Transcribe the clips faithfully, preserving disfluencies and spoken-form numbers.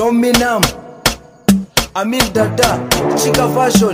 Dominam Amin Dada Chica version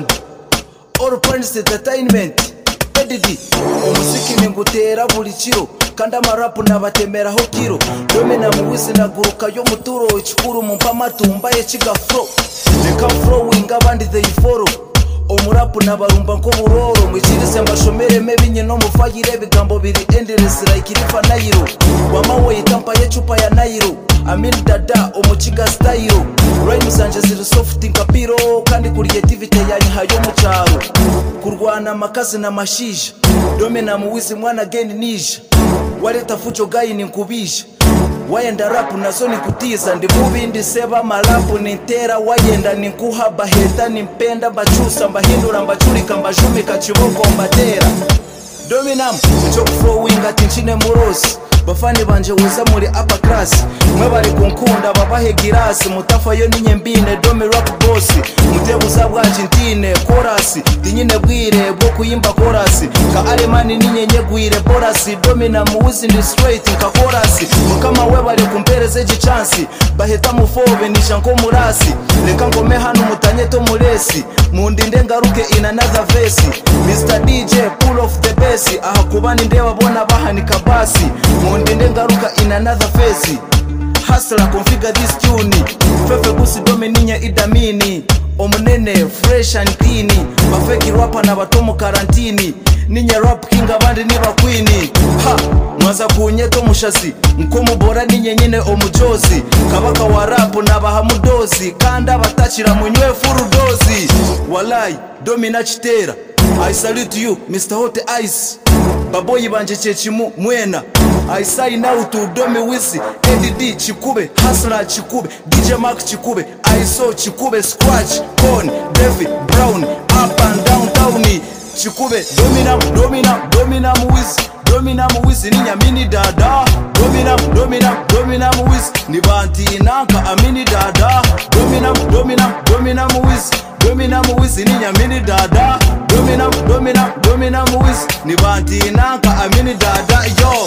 All Prince Entertainment Edidi Umuziki ningutera buri kiro kandi amarapu nabatemeraho kiro Dominam wisi naguruka yo muturo ikikuru mumpa matumba ye Chica flow Reka flowing abandi they follow Omurapu nabarumba nko buroro mwikirise mbashomere mebinye no mufagire bigambo biri endless like irifa Nairo wamawe yitampa ye chupa ya Nairo Amin Dada omuchiga style rhymes zanje ziri soft nkapiro kandi creativity yanyi hayo mucharo kurwana makazi na mashija Dominam wizi mwana geni nisha waleta fucho gayi ninkubisha wayenda rapu nazo nikutiza ndi mubindi seba malapu nintera wayenda ninkuhaba heta nimpenda mbachusa mbahindura mbachurika mbajumika chiboko mbatera Dominam ncho flowing ati nchine murosi bafani banje uza muri upper class mwe bari kunkunda babahe girasi mutafa yo ninyembine Domi rap boss mutebuza bwaje ntine chorus dinyine bwire bwo kuyimba chorus ka alemani ninyenye gwire chorus Dominam wizi ndi straight ka chorus mukama we bari kumpereze gichansi baheta mufobe nisha nko murasi reka ngome hano mutanye to muresi mundinde ngaruke in another verse Mister D J pull off the bass aha kubani ndeba bona bahanika basi mundinde ngaruka in another phase hustler configure this tune fefe busi Domininya idamini omunene fresh and clean bafeki rapper na batomo karantini ninya rap king abandi niba queen ha mwaza kunyeto mushasi nko mubora ninyenyene omujozi kabaka wa rap nabahamudozi kandi abatachira munywe furu dozi walai Domina chitera I salute you Mister Hot Ice baboyi banje chechimu mwena I say now to Domi wisi Eddie D Chikube Hustler Chikube D J Mark Chikube I saw Chikube Scratch Con David Brown up and down towni Chikube Dominam Dominam Dominam wisi Dominam wisi ninya mini dada Dominam Dominam Dominam wisi nibanti inanka amini dada Dominam Dominam Dominam wisi Dominam wisi ninya mini dada Dominam Dominam Dominam wisi nibanti inanka amini dada yo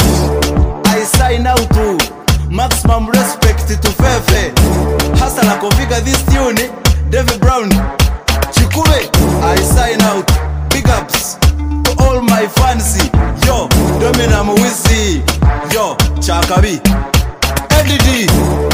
I sign out to maximum respect to Fefe Hustler configure this tune David Brown Chikube I sign out big ups to all my fancy yo Dominam wisi yo Chakabi Eddie D